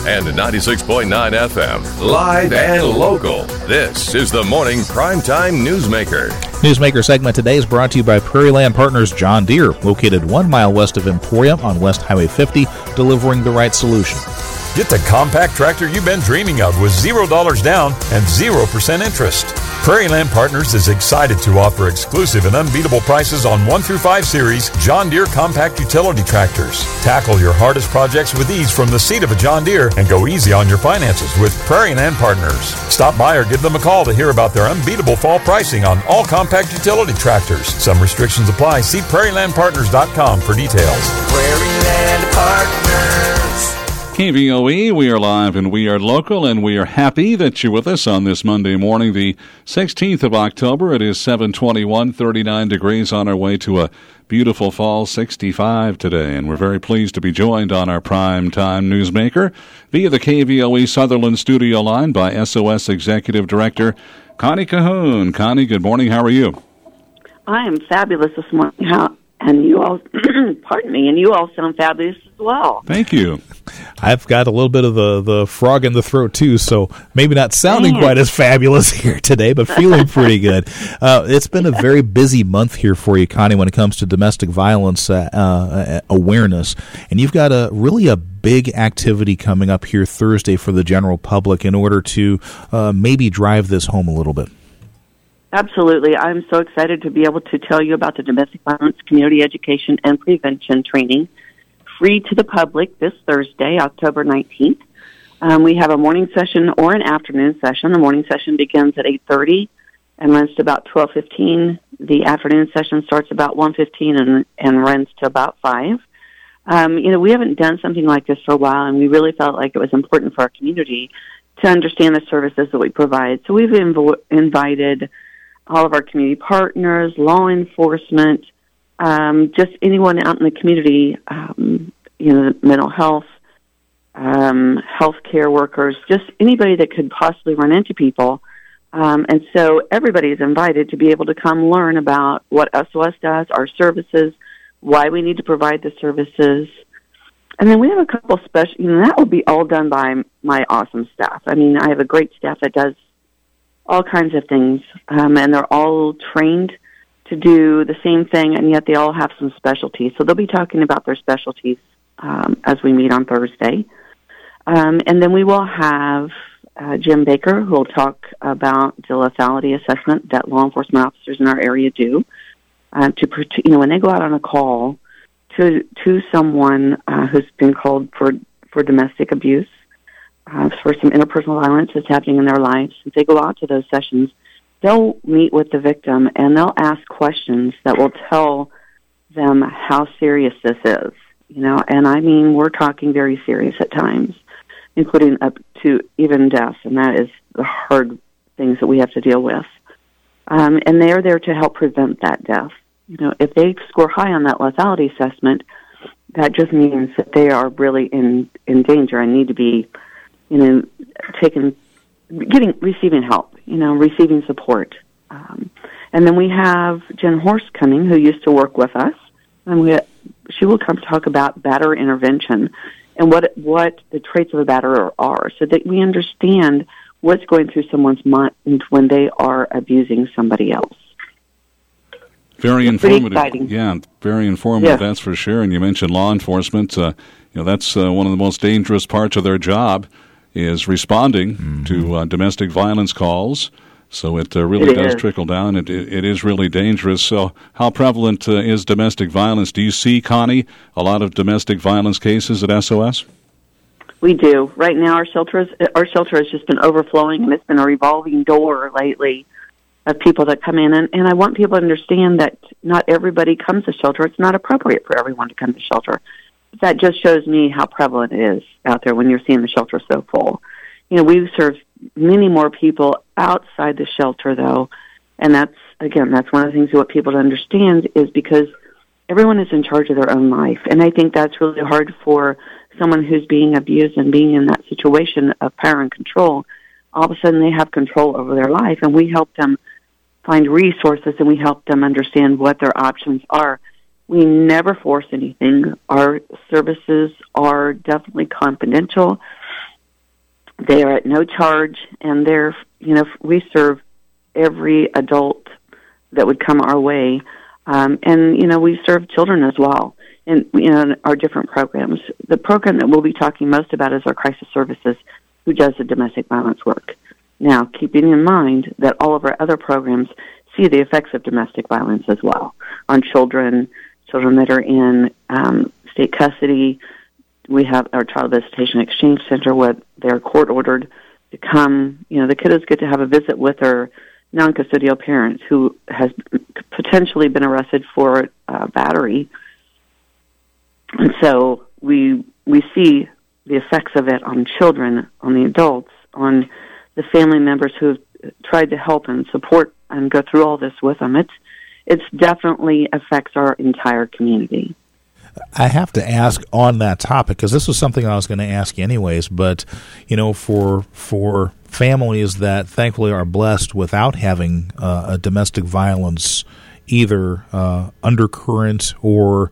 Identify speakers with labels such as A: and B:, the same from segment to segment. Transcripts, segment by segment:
A: and 96.9 FM. Live and local. This is the Morning Primetime Newsmaker.
B: Newsmaker segment today is brought to you by Prairie Land Partners John Deere, located 1 mile west of Emporia on West Highway 50, delivering the right solution.
C: Get the compact tractor you've been dreaming of with $0 down and 0% interest. Prairie Land Partners is excited to offer exclusive and unbeatable prices on 1 through 5 series John Deere compact utility tractors. Tackle your hardest projects with ease from the seat of a John Deere and go easy on your finances with Prairie Land Partners. Stop by or give them a call to hear about their unbeatable fall pricing on all compact utility tractors. Some restrictions apply. See prairielandpartners.com for details.
D: Prairie Land Partners.
E: KVOE, we are live and we are local, and we are happy that you're with us on this Monday morning, the 16th of October. It is 7:21, 39 degrees, on our way to a beautiful fall 65 today, and we're very pleased to be joined on our Prime Time Newsmaker via the KVOE Sutherland studio line by SOS Executive Director Connie Cahoon. Connie, good morning. How are you?
F: I am fabulous this morning. And you all, pardon me, and you all sound fabulous as well.
E: Thank you.
B: I've got a little bit of the frog in the throat, too, so maybe not sounding quite as fabulous here today, but feeling pretty good. It's been a very busy month here for you, Connie, when it comes to domestic violence awareness. And you've got a big activity coming up here Thursday for the general public in order to maybe drive this home a little bit.
F: Absolutely. I'm so excited to be able to tell you about the Domestic Violence Community Education and Prevention Training, free to the public this Thursday, October 19th. We have a morning session or an afternoon session. The morning session begins at 8:30 and runs to about 12:15. The afternoon session starts about 1:15 and runs to about 5. We haven't done something like this for a while, and we really felt like it was important for our community to understand the services that we provide. So we've invited all of our community partners, law enforcement, just anyone out in the community, mental health, healthcare workers, just anybody that could possibly run into people. And so everybody is invited to be able to come learn about what SOS does, our services, why we need to provide the services. And then we have a couple special, that will be all done by my awesome staff. I mean, I have a great staff that does all kinds of things, and they're all trained to do the same thing, and yet they all have some specialties. So they'll be talking about their specialties as we meet on Thursday. And then we will have Jim Baker, who will talk about the lethality assessment that law enforcement officers in our area do when they go out on a call to someone who's been called for domestic abuse, for some interpersonal violence that's happening in their lives. If they go out to those sessions, they'll meet with the victim and they'll ask questions that will tell them how serious this is. And I mean, we're talking very serious at times, including up to even death, and that is the hard things that we have to deal with. And they're there to help prevent that death. If they score high on that lethality assessment, that just means that they are really in danger and need to be receiving help, receiving support. And then we have Jen Horst coming, who used to work with us, and she will come talk about batterer intervention and what the traits of a batterer are, so that we understand what's going through someone's mind when they are abusing somebody else.
E: Very informative.
F: Exciting.
E: Yeah, very informative,
F: Yes.
E: That's for sure. And you mentioned law enforcement. That's one of the most dangerous parts of their job, is responding to domestic violence calls. So it really does trickle down. It is really dangerous. So how prevalent is domestic violence? Do you see, Connie, a lot of domestic violence cases at SOS?
F: We do. Right now, our shelter has just been overflowing, and it's been a revolving door lately of people that come in. And I want people to understand that not everybody comes to shelter. It's not appropriate for everyone to come to shelter. That just shows me how prevalent it is out there when you're seeing the shelter so full. We serve many more people outside the shelter, though, and that's one of the things we want people to understand, is because everyone is in charge of their own life, and I think that's really hard for someone who's being abused and being in that situation of power and control. All of a sudden, they have control over their life, and we help them find resources, and we help them understand what their options are. We never force anything. Our services are definitely confidential. They are at no charge, and we serve every adult that would come our way. And we serve children as well in our different programs. The program that we'll be talking most about is our crisis services, who does the domestic violence work. Now, keeping in mind that all of our other programs see the effects of domestic violence as well on children that are in state custody. We have our Child Visitation Exchange Center where they're court-ordered to come. The kiddos get to have a visit with their non-custodial parents who has potentially been arrested for battery. And so we see the effects of it on children, on the adults, on the family members who have tried to help and support and go through all this with them. It's definitely affects our entire community.
B: I have to ask on that topic, because this was something I was going to ask you anyways, but, for families that thankfully are blessed without having a domestic violence either undercurrent or,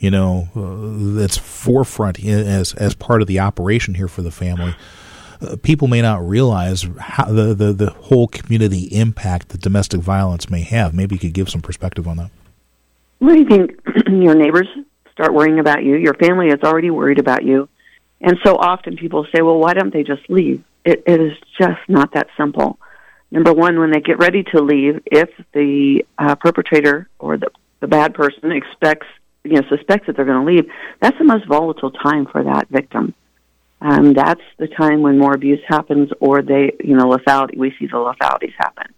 B: that's forefront as part of the operation here for the family, people may not realize how the whole community impact that domestic violence may have. Maybe you could give some perspective on that.
F: What do you think? Your neighbors start worrying about you. Your family is already worried about you. And so often people say, well, why don't they just leave? It is just not that simple. Number one, when they get ready to leave, if the perpetrator or the bad person suspects that they're going to leave, that's the most volatile time for that victim. That's the time when more abuse happens, or lethality. We see the lethalities happen.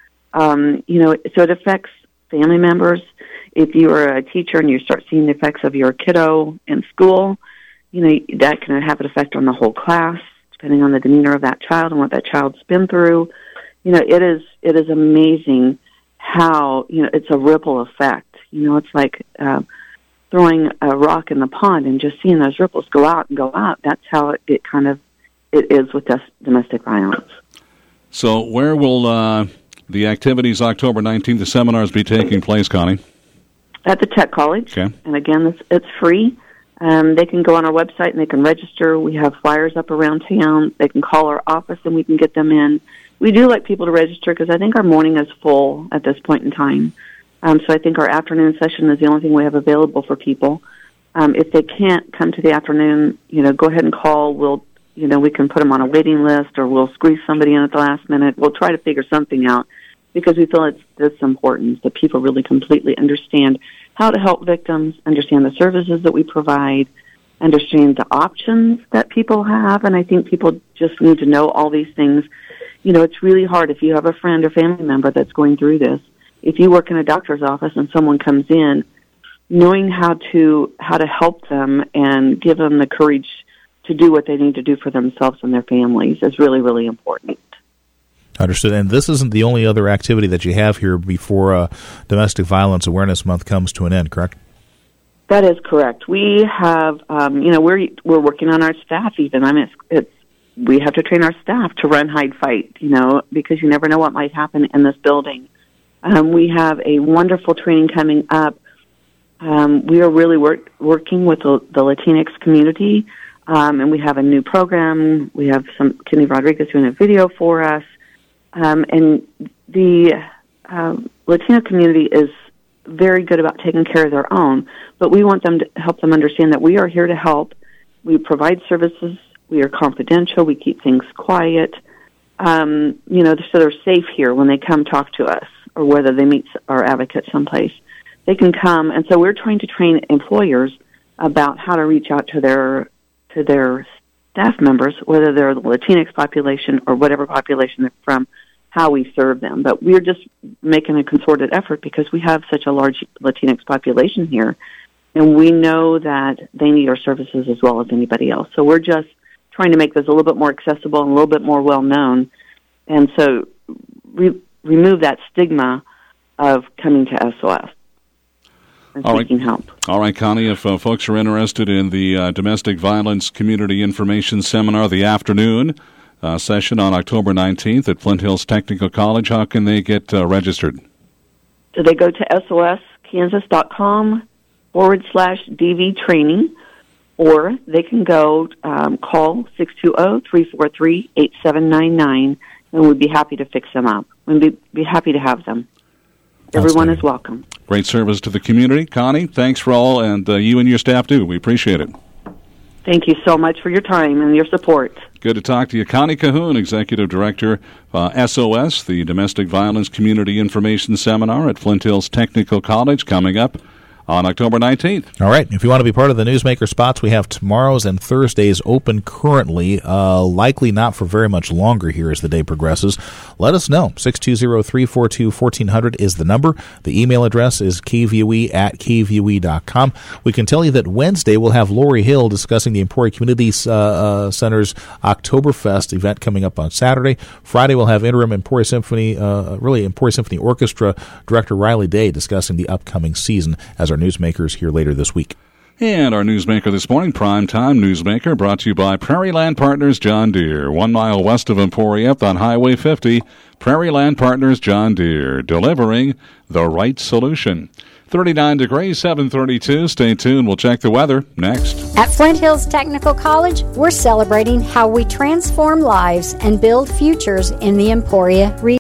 F: So it affects family members. If you are a teacher and you start seeing the effects of your kiddo in school, that can have an effect on the whole class, depending on the demeanor of that child and what that child's been through. It is amazing how, it's a ripple effect. It's like throwing a rock in the pond and just seeing those ripples go out and go out. That's how it is with domestic violence.
E: So where will the activities October 19th, the seminars, be taking place, Connie?
F: At the Tech College.
E: Okay.
F: And again, it's free. They can go on our website and they can register. We have flyers up around town. They can call our office and we can get them in. We do like people to register because I think our morning is full at this point in time. So I think our afternoon session is the only thing we have available for people. If they can't come to the afternoon, go ahead and call. We can put them on a waiting list, or we'll squeeze somebody in at the last minute. We'll try to figure something out because we feel it's this important that people really completely understand how to help victims, understand the services that we provide, understand the options that people have. And I think people just need to know all these things. It's really hard if you have a friend or family member that's going through this. If you work in a doctor's office and someone comes in, knowing how to help them and give them the courage to do what they need to do for themselves and their families is really, really important.
B: Understood. And this isn't the only other activity that you have here before Domestic Violence Awareness Month comes to an end, correct?
F: That is correct. We have, we're working on our staff even. We have to train our staff to run, hide, fight, because you never know what might happen in this building. We have a wonderful training coming up. We are really working with the Latinx community, and we have a new program. We have Kenny Rodriguez doing a video for us. And the Latino community is very good about taking care of their own, but we want them to help them understand that we are here to help. We provide services. We are confidential. We keep things quiet. So they're safe here when they come talk to us, or whether they meet our advocate someplace. They can come, and so we're trying to train employers about how to reach out to their staff members, whether they're the Latinx population or whatever population they're from, how we serve them. But we're just making a concerted effort because we have such a large Latinx population here, and we know that they need our services as well as anybody else. So we're just trying to make this a little bit more accessible and a little bit more well-known, and so remove that stigma of coming to SOS and seeking help.
E: All right, Connie, if folks are interested in the Domestic Violence Community Information Seminar, the afternoon session on October 19th at Flint Hills Technical College, how can they get registered?
F: So they go to soskansas.com/DV training, or they can go call 620-343-8799, and we'd be happy to fix them up. We'd be happy to have them. Everyone is welcome.
E: Great service to the community. Connie, thanks for all, and you and your staff do. We appreciate it.
F: Thank you so much for your time and your support.
E: Good to talk to you. Connie Cahoon, Executive Director, SOS, the Domestic Violence Community Information Seminar at Flint Hills Technical College, coming up on October 19th.
B: All right. If you want to be part of the Newsmaker spots, we have tomorrow's and Thursdays open currently, likely not for very much longer here as the day progresses. Let us know. 620-342-1400 is the number. The email address is kvue@kvue.com. We can tell you that Wednesday we'll have Lori Hill discussing the Emporia Community Center's Oktoberfest event coming up on Saturday. Friday we'll have interim Emporia Symphony Orchestra Director Riley Day discussing the upcoming season as our newsmakers here later this week.
E: And our newsmaker this morning, Primetime Newsmaker, brought to you by Prairie Land Partners John Deere. 1 mile west of Emporia on Highway 50, Prairie Land Partners John Deere, delivering the right solution. 39 degrees, 732. Stay tuned. We'll check the weather next.
G: At Flint Hills Technical College, we're celebrating how we transform lives and build futures in the Emporia region.